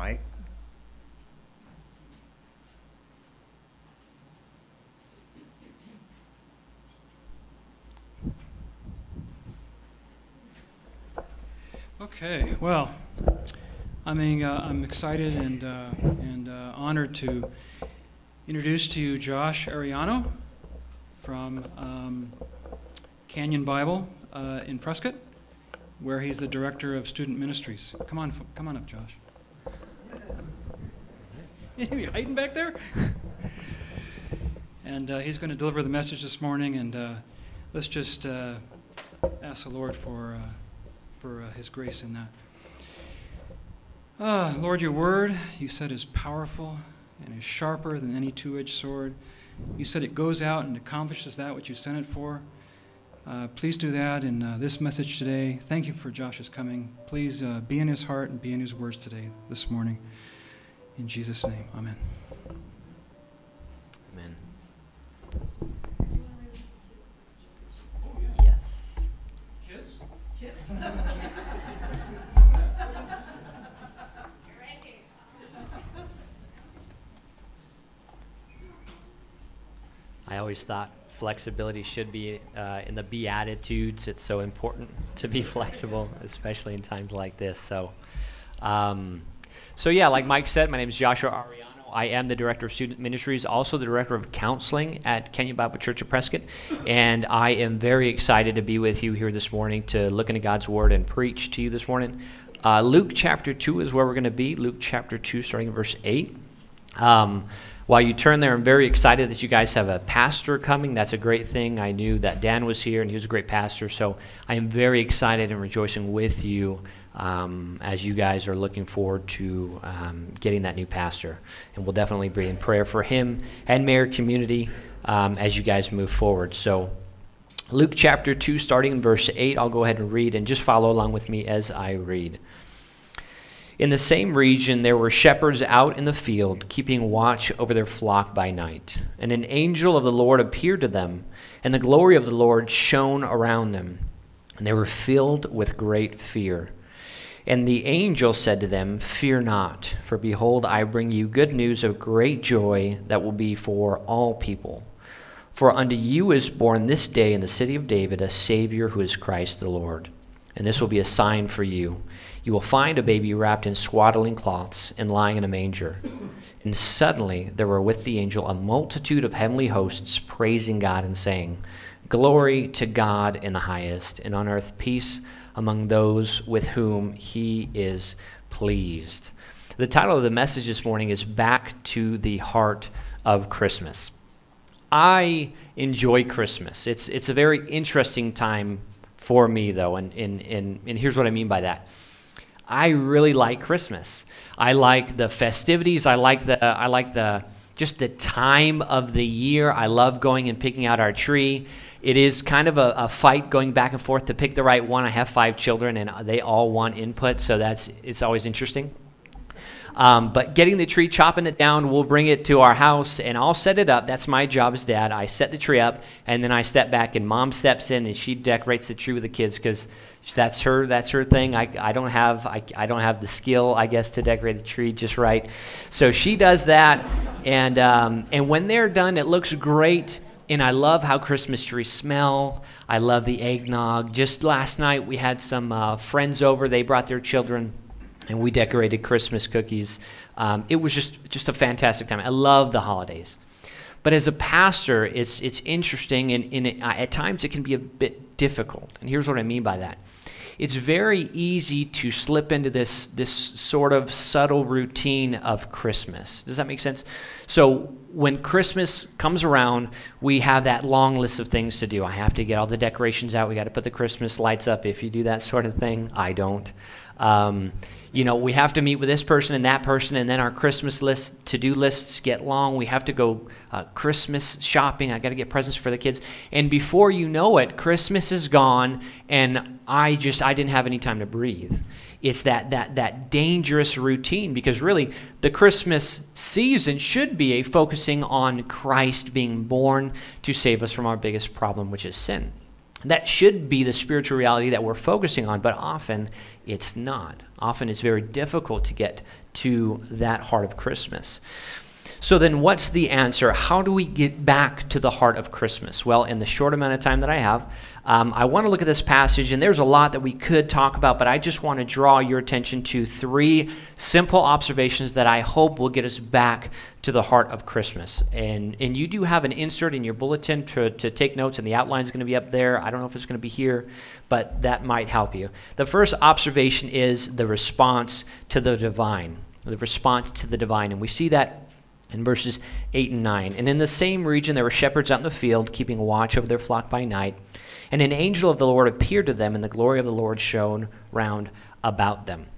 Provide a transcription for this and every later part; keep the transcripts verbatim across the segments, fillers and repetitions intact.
tonight. Okay, well, I mean, uh, I'm excited and uh, and uh, honored to introduce to you Josh Ariano from um, Canyon Bible uh, in Prescott, where he's the director of student ministries. Come on, come on up, Josh. You hiding back there? And uh, he's going to deliver the message this morning, and uh, let's just uh, ask the Lord for uh, for uh, His grace in that. Ah, Lord, your word, you said, is powerful and is sharper than any two-edged sword. You said it goes out and accomplishes that which you sent it for. Uh, please do that in uh, this message today. Thank you for Josh's coming. Please uh, be in his heart and be in his words today, this morning. In Jesus' name, amen. Amen. Yes. Kids? Kids. I always thought flexibility should be uh, in the Beatitudes. It's so important to be flexible, especially in times like this. So, um, so yeah, like Mike said, my name is Joshua Ariano. I am the director of student ministries, also the director of counseling at Canyon Bible Church of Prescott, and I am very excited to be with you here this morning to look into God's Word and preach to you this morning. Uh, Luke chapter two is where we're going to be. Luke chapter two, starting in verse eight. Um, While you turn there, I'm very excited that you guys have a pastor coming. That's a great thing. I knew that Dan was here, and he was a great pastor, so I am very excited and rejoicing with you um, as you guys are looking forward to um, getting that new pastor. And we'll definitely be in prayer for him and Mayor community um, as you guys move forward. So Luke chapter two, starting in verse eight, I'll go ahead and read, and just follow along with me as I read. In the same region there were shepherds out in the field, keeping watch over their flock by night. And an angel of the Lord appeared to them, and the glory of the Lord shone around them. And they were filled with great fear. And the angel said to them, "Fear not, for behold, I bring you good news of great joy that will be for all people. For unto you is born this day in the city of David a Savior who is Christ the Lord. And this will be a sign for you. You will find a baby wrapped in swaddling cloths and lying in a manger." And suddenly there were with the angel a multitude of heavenly hosts praising God and saying, "Glory to God in the highest, and on earth peace among those with whom he is pleased." The title of the message this morning is Back to the Heart of Christmas. I enjoy Christmas. It's it's a very interesting time for me, though, and, and, and, and here's what I mean by that. I really like Christmas. I like the festivities. I like the I like the just the time of the year. I love going and picking out our tree. It is kind of a, a fight going back and forth to pick the right one. I have five children, and they all want input, so that's it's always interesting. Um, but getting the tree, chopping it down, we'll bring it to our house, and I'll set it up. That's my job as dad. I set the tree up, and then I step back, and Mom steps in, and she decorates the tree with the kids because that's her. That's her thing. I, I don't have I, I don't have the skill, I guess, to decorate the tree just right. So she does that, and um, and when they're done, it looks great. And I love how Christmas trees smell. I love the eggnog. Just last night, we had some uh, friends over. They brought their children, and we decorated Christmas cookies. Um, it was just, just a fantastic time. I love the holidays. But as a pastor, it's it's interesting, and, and it, uh, at times it can be a bit difficult. And here's what I mean by that. It's very easy to slip into this, this sort of subtle routine of Christmas. Does that make sense? So when Christmas comes around, we have that long list of things to do. I have to get all the decorations out. We got to put the Christmas lights up. If you do that sort of thing, I don't. Um, you know, we have to meet with this person and that person, and then our Christmas list, to-do lists get long. We have to go uh, Christmas shopping. I got to get presents for the kids. And before you know it, Christmas is gone, and I just, I didn't have any time to breathe. It's that that that dangerous routine, because really the Christmas season should be a focusing on Christ being born to save us from our biggest problem, which is sin. That should be the spiritual reality that we're focusing on, but often it's not. Often it's very difficult to get to that heart of Christmas. So then what's the answer? How do we get back to the heart of Christmas? Well, in the short amount of time that I have, um, I want to look at this passage, and there's a lot that we could talk about, but I just want to draw your attention to three simple observations that I hope will get us back to the heart of Christmas. And and you do have an insert in your bulletin to, to take notes, and the outline is going to be up there. I don't know if it's going to be here, but that might help you. The first observation is the response to the divine, the response to the divine, and we see that in verses eight and nine. And in the same region there were shepherds out in the field, keeping watch over their flock by night. And an angel of the Lord appeared to them, and the glory of the Lord shone round about them.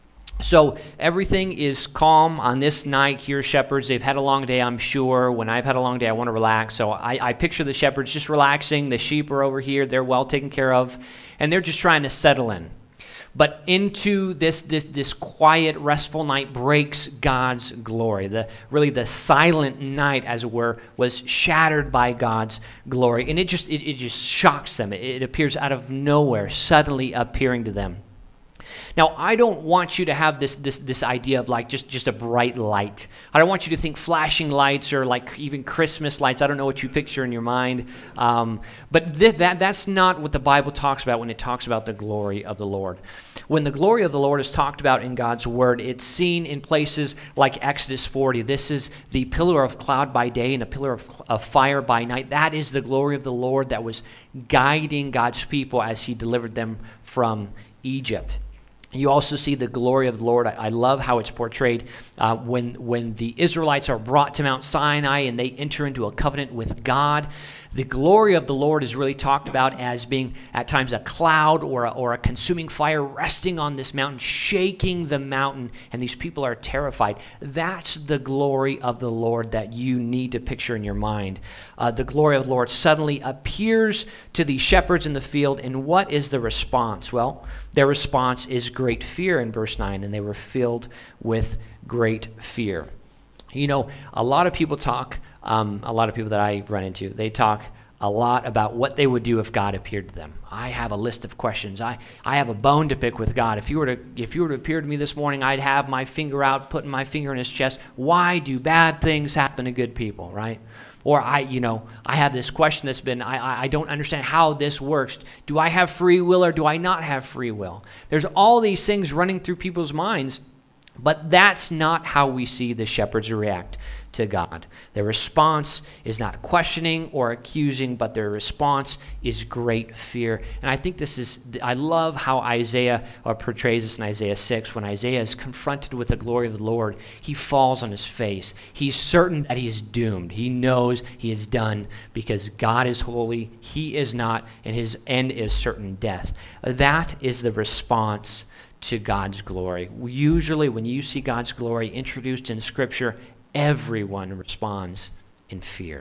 So everything is calm on this night here, shepherds. They've had a long day, I'm sure. When I've had a long day, I want to relax. So I, I picture the shepherds just relaxing. The sheep are over here. They're well taken care of. And they're just trying to settle in. But into this this this quiet, restful night breaks God's glory. The really the silent night, as it were, was shattered by God's glory, and it just it, it just shocks them. It, it appears out of nowhere, suddenly appearing to them. Now, I don't want you to have this this this idea of like just, just a bright light. I don't want you to think flashing lights or like even Christmas lights. I don't know what you picture in your mind. Um, but th- that that's not what the Bible talks about when it talks about the glory of the Lord. When the glory of the Lord is talked about in God's Word, it's seen in places like Exodus forty. This is the pillar of cloud by day and a pillar of, of fire by night. That is the glory of the Lord that was guiding God's people as he delivered them from Egypt. You also see the glory of the Lord. I, I love how it's portrayed uh, when, when the Israelites are brought to Mount Sinai and they enter into a covenant with God. The glory of the Lord is really talked about as being at times a cloud or a, or a consuming fire resting on this mountain, shaking the mountain, and these people are terrified. That's the glory of the Lord that you need to picture in your mind. Uh, the glory of the Lord suddenly appears to these shepherds in the field, and what is the response? Well, their response is great fear in verse nine, and they were filled with great fear. You know, a lot of people talk, um, a lot of people that I run into, they talk a lot about what they would do if God appeared to them. I have a list of questions. I, I have a bone to pick with God. If you were to if you were to appear to me this morning, I'd have my finger out, putting my finger in his chest. Why do bad things happen to good people, right? Or I, you know, I have this question that's been, I, I don't understand how this works. Do I have free will or do I not have free will? There's all these things running through people's minds, but that's not how we see the shepherds react to God. Their response is not questioning or accusing, but their response is great fear. And I think this is, I love how Isaiah portrays this in Isaiah six. When Isaiah is confronted with the glory of the Lord, he falls on his face. He's certain that he is doomed. He knows he is done because God is holy, he is not, and his end is certain death. That is the response to God's glory. Usually when you see God's glory introduced in Scripture, everyone responds in fear.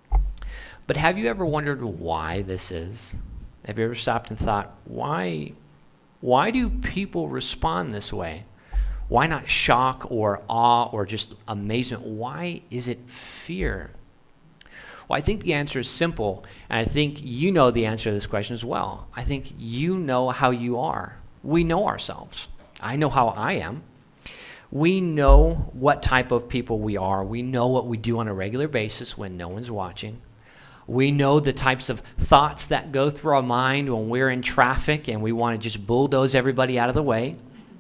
But have you ever wondered why this is? Have you ever stopped and thought, why, why do people respond this way? Why not shock or awe or just amazement? Why is it fear? Well, I think the answer is simple, and I think you know the answer to this question as well. I think you know how you are. We know ourselves. I know how I am. We know what type of people we are. We know what we do on a regular basis when no one's watching. We know the types of thoughts that go through our mind when we're in traffic and we want to just bulldoze everybody out of the way.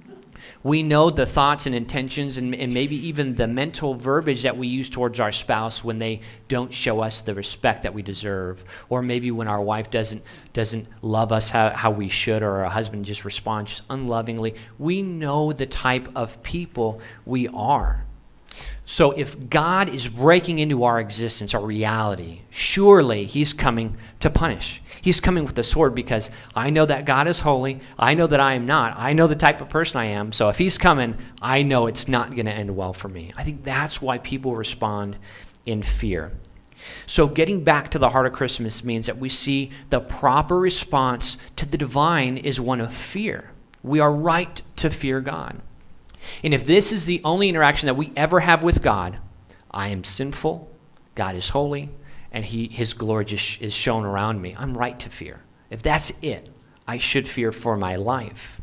We know the thoughts and intentions and, and maybe even the mental verbiage that we use towards our spouse when they don't show us the respect that we deserve, or maybe when our wife doesn't doesn't love us how, how we should, or our husband just responds unlovingly. We know the type of people we are. So if God is breaking into our existence, our reality, surely he's coming to punish. He's coming with the sword because I know that God is holy. I know that I am not. I know the type of person I am. So if he's coming, I know it's not going to end well for me. I think that's why people respond in fear. So getting back to the heart of Christmas means that we see the proper response to the divine is one of fear. We are right to fear God. And if this is the only interaction that we ever have with God, I am sinful, God is holy, and he, his glory just is shown around me, I'm right to fear. if that's it, I should fear for my life.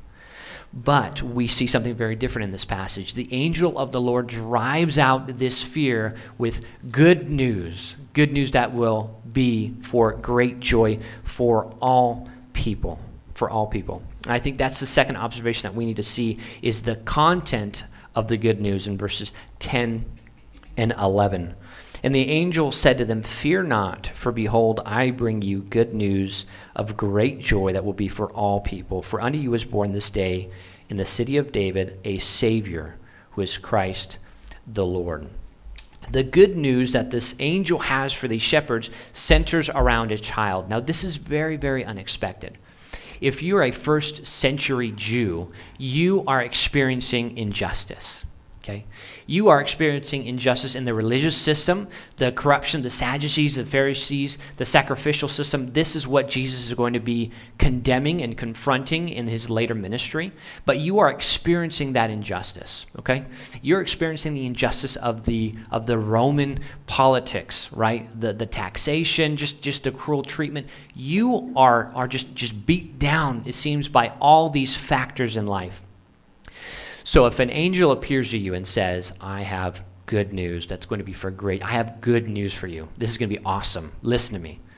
But we see something very different in this passage. The angel of the Lord drives out this fear with good news, good news that will be for great joy for all people, for all people. And I think that's the second observation that we need to see is the content of the good news in verses ten and eleven. And the angel said to them, "Fear not, for behold, I bring you good news of great joy that will be for all people. For unto you is born this day in the city of David a Savior, who is Christ the Lord." The good news that this angel has for these shepherds centers around a child. Now, this is very, very unexpected. If you're a first century Jew, you are experiencing injustice. Okay? You are experiencing injustice in the religious system, the corruption, the Sadducees, the Pharisees, the sacrificial system. This is what Jesus is going to be condemning and confronting in his later ministry. But you are experiencing that injustice, okay? You're experiencing the injustice of the of the Roman politics, right? The the taxation, just, just the cruel treatment. You are, are just, just beat down, it seems, by all these factors in life. So if an angel appears to you and says, I have good news that's going to be for great, I have good news for you. This is going to be awesome. Listen to me.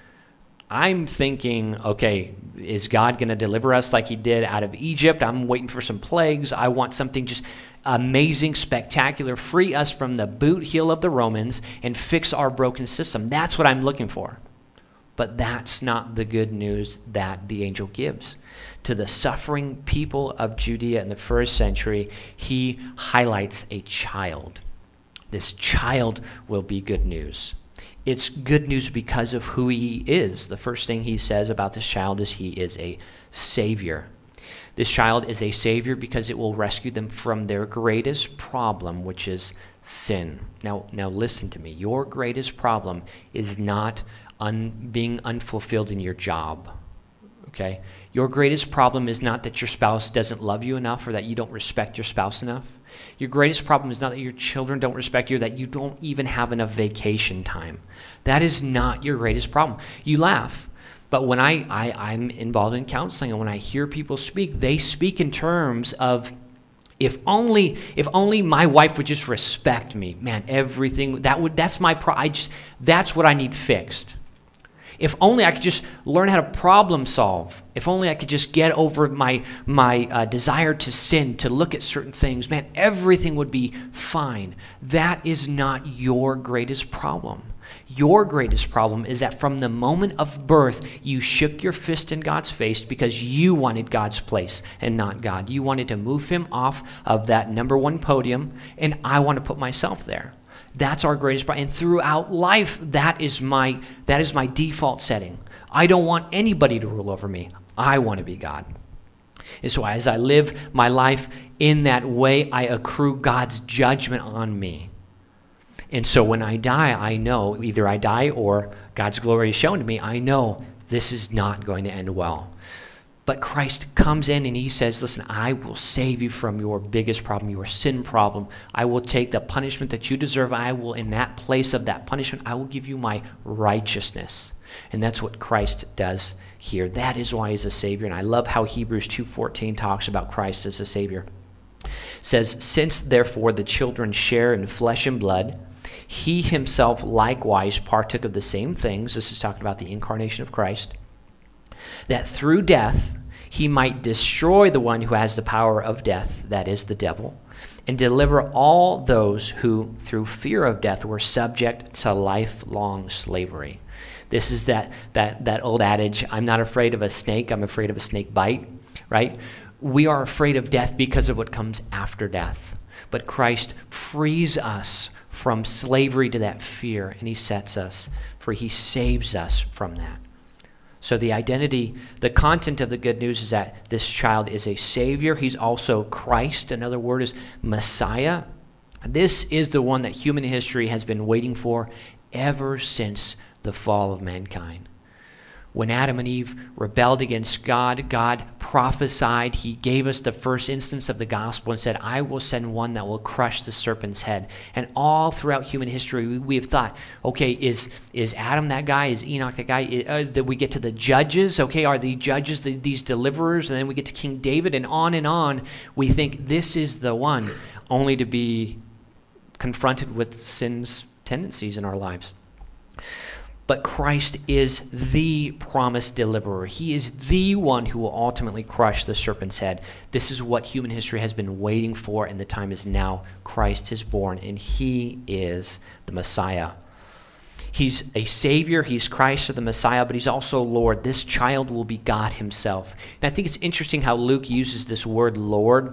I'm thinking, okay, is God going to deliver us like he did out of Egypt? I'm waiting for some plagues. I want something just amazing, spectacular, free us from the boot heel of the Romans and fix our broken system. That's what I'm looking for. But that's not the good news that the angel gives. To the suffering people of Judea in the first century, he highlights a child. This child will be good news. It's good news because of who he is. The first thing he says about this child is he is a savior. This child is a savior because it will rescue them from their greatest problem, which is sin. Now, now listen to me. Your greatest problem is not un, being unfulfilled in your job. Okay? Your greatest problem is not that your spouse doesn't love you enough or that you don't respect your spouse enough. Your greatest problem is not that your children don't respect you or that you don't even have enough vacation time. That is not your greatest problem. You laugh, but when I, I, I'm involved in counseling and when I hear people speak, they speak in terms of if only if only my wife would just respect me. Man, everything, that would that's my pro- I just that's what I need fixed. If only I could just learn how to problem solve. If only I could just get over my my uh, desire to sin, to look at certain things. Man, everything would be fine. That is not your greatest problem. Your greatest problem is that from the moment of birth, you shook your fist in God's face because you wanted God's place and not God. You wanted to move him off of that number one podium, and I want to put myself there. That's our greatest problem. And throughout life, that is my that is my default setting. I don't want anybody to rule over me. I want to be God. And so as I live my life in that way, I accrue God's judgment on me. And so when I die, I know either I die or God's glory is shown to me. I know this is not going to end well. But Christ comes in and he says, listen, I will save you from your biggest problem, your sin problem. I will take the punishment that you deserve. I will, in that place of that punishment, I will give you my righteousness. And that's what Christ does here. That is why he's a Savior. And I love how Hebrews two fourteen talks about Christ as a Savior. It says, since therefore the children share in flesh and blood, he himself likewise partook of the same things. This is talking about the incarnation of Christ. That through death he might destroy the one who has the power of death, that is the devil, and deliver all those who through fear of death were subject to lifelong slavery. This is that that that old adage, I'm not afraid of a snake, I'm afraid of a snake bite, right? We are afraid of death because of what comes after death. But Christ frees us from slavery to that fear, and he sets us free. He saves us from that. So the identity, the content of the good news is that this child is a Savior. He's also Christ. Another word is Messiah. This is the one that human history has been waiting for ever since the fall of mankind. When Adam and Eve rebelled against God, God prophesied. He gave us the first instance of the gospel and said, I will send one that will crush the serpent's head. And all throughout human history, we, we have thought, okay, is, is Adam that guy? Is Enoch that guy? Uh, that we get to the judges, okay, are the judges the, these deliverers? And then we get to King David, and on and on. We think this is the one, only to be confronted with sin's tendencies in our lives. But Christ is the promised deliverer. He is the one who will ultimately crush the serpent's head. This is what human history has been waiting for, and the time is now. Christ is born, and he is the Messiah. He's a Savior, he's Christ, or the Messiah, but he's also Lord. This child will be God himself. And I think it's interesting how Luke uses this word Lord.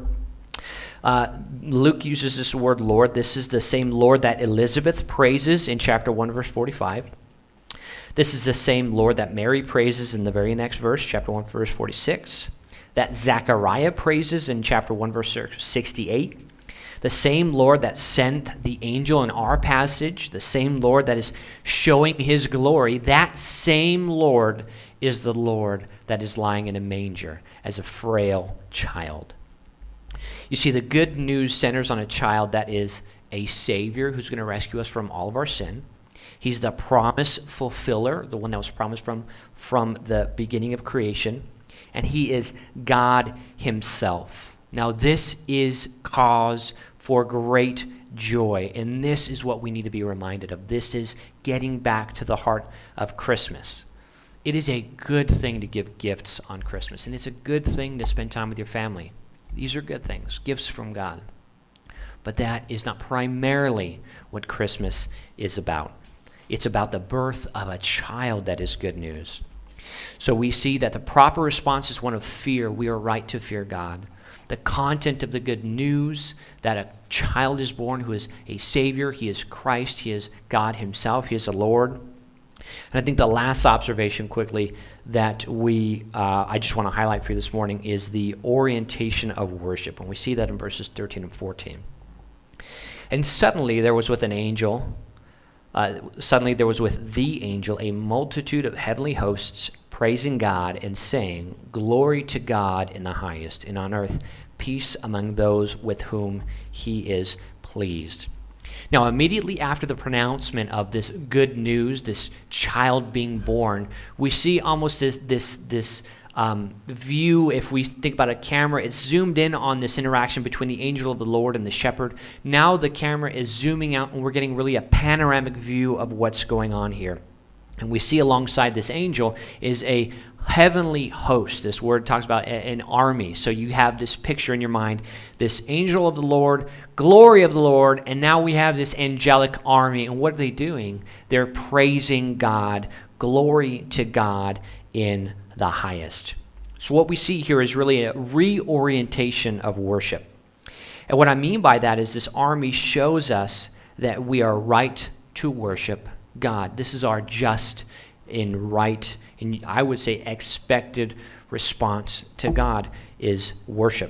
Uh, Luke uses this word Lord. This is the same Lord that Elizabeth praises in chapter one, verse forty-five. This is the same Lord that Mary praises in the very next verse, chapter one, verse forty-six, that Zechariah praises in chapter one, verse sixty-eight. The same Lord that sent the angel in our passage, the same Lord that is showing his glory, that same Lord is the Lord that is lying in a manger as a frail child. You see, the good news centers on a child that is a Savior who's going to rescue us from all of our sin. He's the promise fulfiller, the one that was promised from, from the beginning of creation. And he is God himself. Now, this is cause for great joy. And this is what we need to be reminded of. This is getting back to the heart of Christmas. It is a good thing to give gifts on Christmas. And it's a good thing to spend time with your family. These are good things, gifts from God. But that is not primarily what Christmas is about. It's about the birth of a child that is good news. So we see that the proper response is one of fear. We are right to fear God. The content of the good news that a child is born who is a Savior. He is Christ. He is God himself. He is the Lord. And I think the last observation quickly that we, uh, I just want to highlight for you this morning is the orientation of worship. And we see that in verses thirteen and fourteen. And suddenly there was with an angel, uh, suddenly there was with the angel a multitude of heavenly hosts praising God and saying, "Glory to God in the highest, and on earth peace among those with whom he is pleased." Now, immediately after the pronouncement of this good news, this child being born, we see almost this this this um, view. If we think about a camera, it's zoomed in on this interaction between the angel of the Lord and the shepherd. Now the camera is zooming out, and we're getting really a panoramic view of what's going on here. And we see alongside this angel is a heavenly host. This word talks about an army. So you have this picture in your mind, this angel of the Lord, glory of the Lord, and now we have this angelic army. And what are they doing? They're praising God, glory to God in the highest. So what we see here is really a reorientation of worship. And what I mean by that is this army shows us that we are right to worship God. This is our just and right, and I would say expected response to God is worship.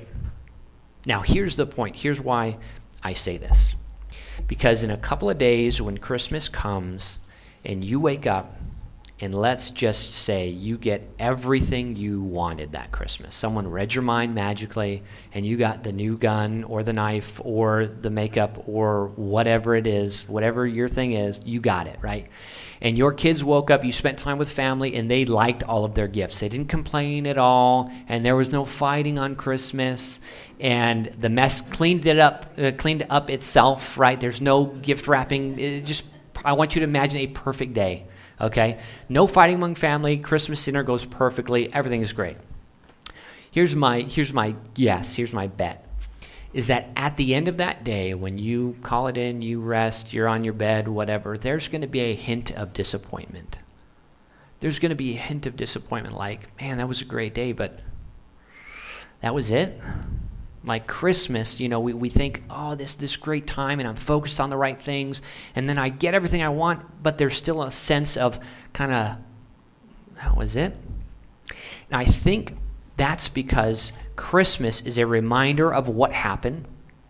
Now, here's the point. Here's why I say this. Because in a couple of days when Christmas comes and you wake up, and let's just say you get everything you wanted that Christmas. Someone read your mind magically, and you got the new gun or the knife or the makeup or whatever it is, whatever your thing is, you got it, right? And your kids woke up, you spent time with family, and they liked all of their gifts. They didn't complain at all, and there was no fighting on Christmas, and the mess cleaned it up, uh, cleaned up itself, right? There's no gift wrapping. It just, I want you to imagine a perfect day. Okay? No fighting among family. Christmas dinner goes perfectly. Everything is great. Here's my here's my guess. Here's my bet. Is that at the end of that day, when you call it in, you rest, you're on your bed, whatever, there's going to be a hint of disappointment. There's going to be a hint of disappointment like, man, that was a great day, but that was it? Like Christmas, you know, we, we think, oh, this this great time, and I'm focused on the right things, and then I get everything I want, but there's still a sense of kind of, that was it? And I think that's because Christmas is a reminder of what happened.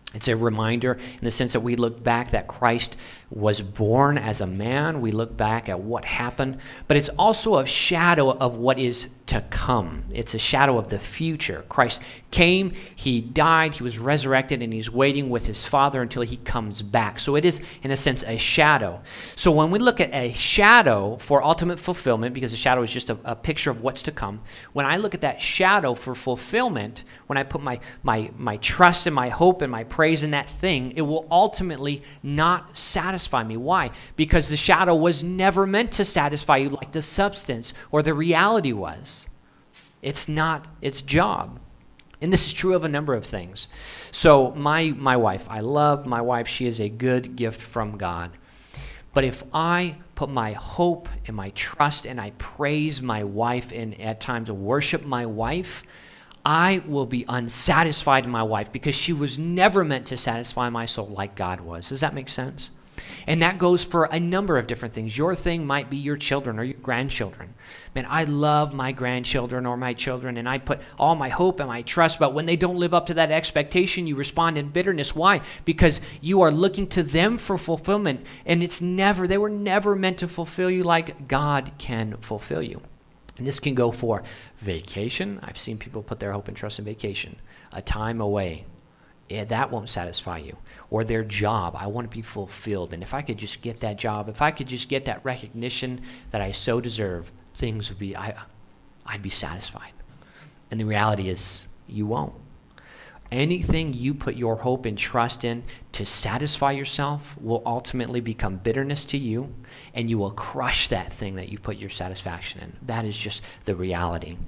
It's a reminder in the sense that we look back that Christ was born as a man. We look back at what happened, but it's also a shadow of what is to come. It's a shadow of the future. Christ came, he died, he was resurrected, and he's waiting with his Father until he comes back. So it is, in a sense, a shadow. So when we look at a shadow for ultimate fulfillment, because the shadow is just a, a picture of what's to come, when I look at that shadow for fulfillment, when I put my, my, my trust and my hope and my praise in that thing, it will ultimately not satisfy me. Why? Because the shadow was never meant to satisfy you like the substance or the reality was. It's not its job. And this is true of a number of things. So my my wife, I love my wife. She is a good gift from God. But if I put my hope and my trust and I praise my wife and at times worship my wife, I will be unsatisfied in my wife because she was never meant to satisfy my soul like God was. Does that make sense? And that goes for a number of different things. Your thing might be your children or your grandchildren. Man, I love my grandchildren or my children, and I put all my hope and my trust, but when they don't live up to that expectation, you respond in bitterness. Why? Because you are looking to them for fulfillment, and it's never, they were never meant to fulfill you like God can fulfill you. And this can go for vacation. I've seen people put their hope and trust in vacation, a time away. Yeah, that won't satisfy you. Or their job. I want to be fulfilled. And if I could just get that job, if I could just get that recognition that I so deserve, things would be, I, I'd be satisfied. And the reality is, you won't. Anything you put your hope and trust in to satisfy yourself will ultimately become bitterness to you, and you will crush that thing that you put your satisfaction in. That is just the reality.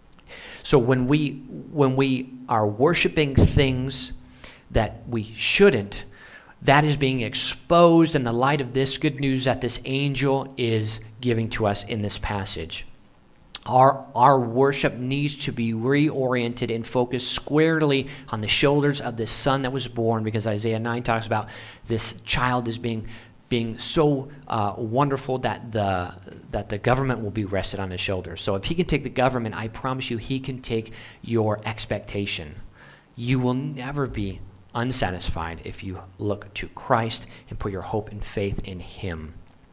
So when we when we are worshiping things that we shouldn't, that is being exposed in the light of this good news that this angel is giving to us in this passage. Our, our worship needs to be reoriented and focused squarely on the shoulders of this son that was born, because Isaiah nine talks about this child as being being so uh, wonderful that the that the government will be rested on his shoulders. So if he can take the government, I promise you he can take your expectation. You will never be unsatisfied if you look to Christ and put your hope and faith in him.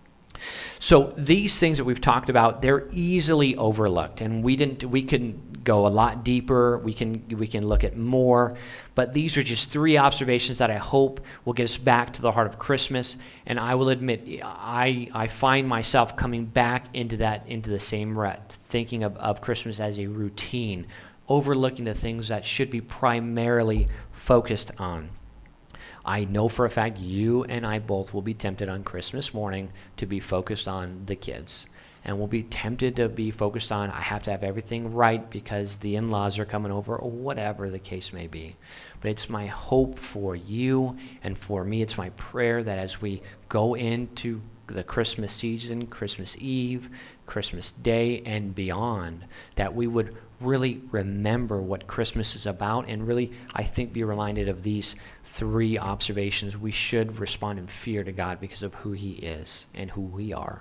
So these things that we've talked about, they're easily overlooked, and we didn't. We can go a lot deeper. We can we can look at more, but these are just three observations that I hope will get us back to the heart of Christmas. And I will admit, I I find myself coming back into that into the same rut, thinking of, of Christmas as a routine, overlooking the things that should be primarily focused on. I know for a fact you and I both will be tempted on Christmas morning to be focused on the kids. And we'll be tempted to be focused on, I have to have everything right because the in-laws are coming over, or whatever the case may be. But it's my hope for you and for me, it's my prayer that as we go into the Christmas season, Christmas Eve, Christmas Day, and beyond, that we would really remember what Christmas is about and really, I think, be reminded of these three observations. We should respond in fear to God because of who he is and who we are.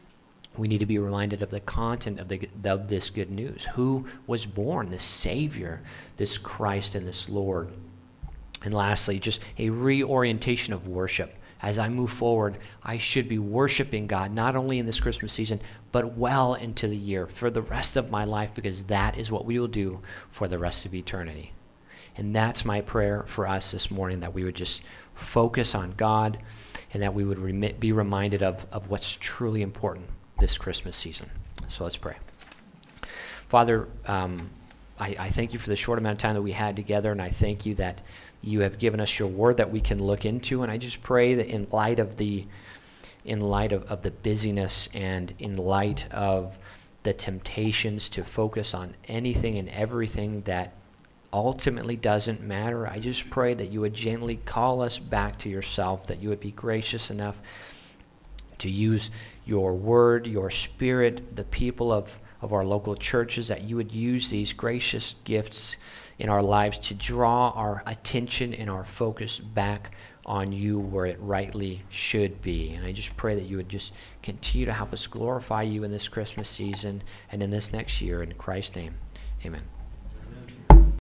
We need to be reminded of the content of, the, of this good news. Who was born, this Savior, this Christ and this Lord. And lastly, just a reorientation of worship. As I move forward, I should be worshiping God, not only in this Christmas season, but well into the year, for the rest of my life, because that is what we will do for the rest of eternity. And that's my prayer for us this morning, that we would just focus on God and that we would remit, be reminded of, of what's truly important this Christmas season. So let's pray. Father, um, I, I thank you for the short amount of time that we had together, and I thank you that you have given us your word that we can look into. And I just pray that in light of the in light of, of the busyness and in light of the temptations to focus on anything and everything that ultimately doesn't matter, I just pray that you would gently call us back to yourself, that you would be gracious enough to use your word, your spirit, the people of, of our local churches, that you would use these gracious gifts in our lives to draw our attention and our focus back on you where it rightly should be. And I just pray that you would just continue to help us glorify you in this Christmas season and in this next year. In Christ's name, amen.